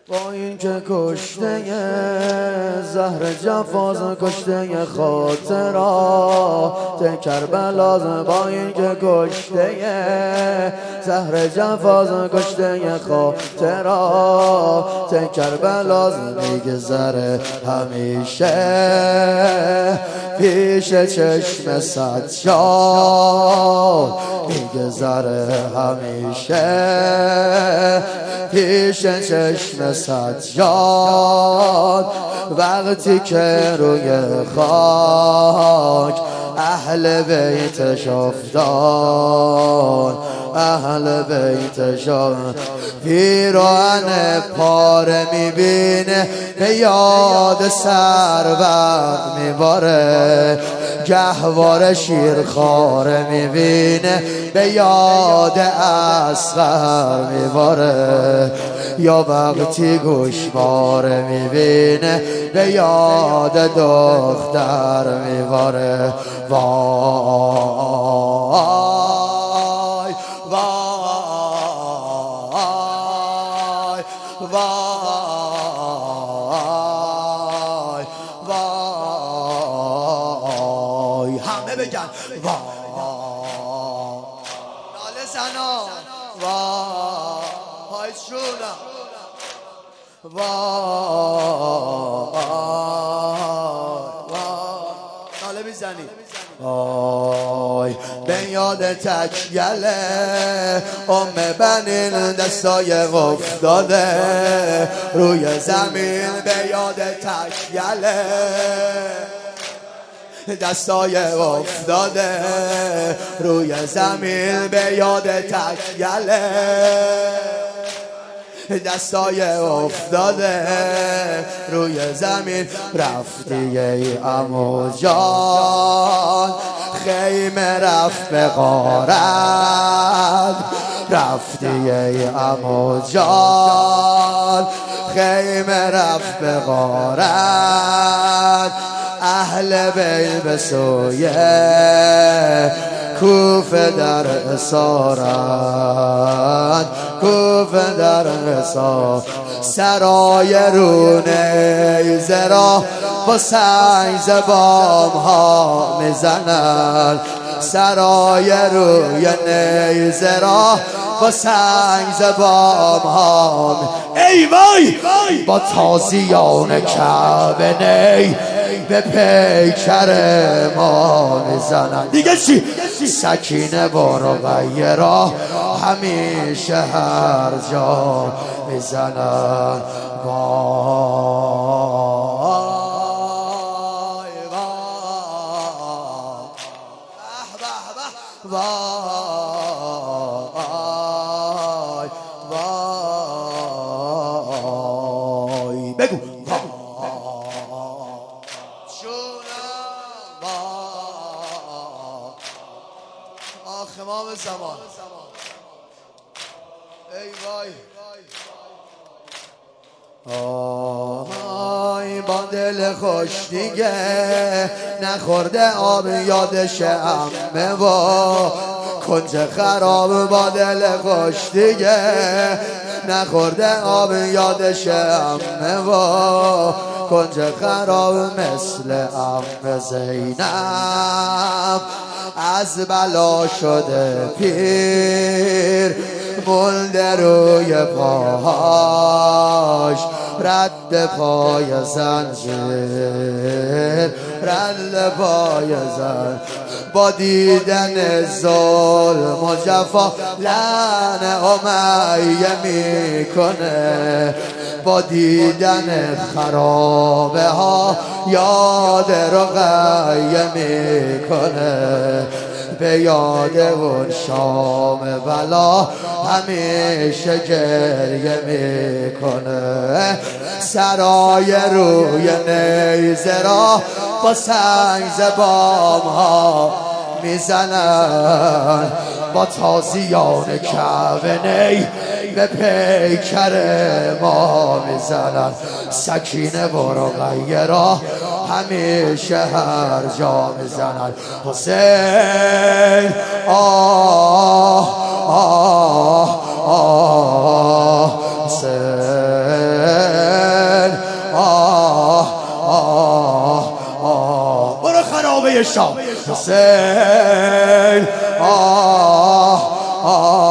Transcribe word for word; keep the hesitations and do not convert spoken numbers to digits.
با این که کشته زهر جفاز کشته خاطرات کربلاز، با این که کشته زهر جفاز کشته خاطرات کربلاز میگذره همیشه پیش چشم سجاد، میگذره همیشه پیش چشم سجاد. وقتی که روی خاک اهل بیتش افتاد، اهل بیتش پیراهن پاره میبینه به یاد سرور میباره، گهواره شیرخواره میبینه به یاد اصغر میباره، یا وقتی گوشواره میبینه به یاد دختر میباره. وای وای وای وای همه بگن وای ناله زنا وای شونم وای ناله میزنی وای به یاد تکیله ام بنین دستای افتاده روی زمین، به یاد تکیله دستای افتاده روی زمین، به یاد تکیله دستای افتاده روی زمین. رفتی ای عمو جان خیمه رفت به غارت، رفتی ای عمو جان خیمه رفت به غارت. اهل بیت به سوی کوفه در اسارت، کوفه در اسارت. سرای رونه زرا با سنگ زبام ها میزنن، سرای روی نیزه را با سنگ زبام ها. ای وای با تازیان کعبه نی به پیکر ما میزنن. دیگه چی؟ سکینه با رقیه همیشه هر جا میزنن. وای وای وای وای بگو خمام زمان. ای وای آی با دل خوش دیگه نخورده آب یادش عمه و کنج خراب. با دل خوش دیگه نخورده آب یادش عمه و کنج خراب. مثل عمه زینب از بلا شده پیر، مونده روی پاهاش رد پای زنجیر، رد پای زنجیر. با دیدن ظلم و جفا لعن امیه میکنه، با دیدن خرابه ها یاد رقیه میکنه، به یاد اون شام بلا همیشه گریه میکنه. سرای روی نیزه را با سنگ زبام ها میزنن، با تازیان کعبه نی به پیکر ما میزنن. سکینه و رقیه را همیشه هر جا میزنن. حسین آه آه آه حسین شام حسین آه آه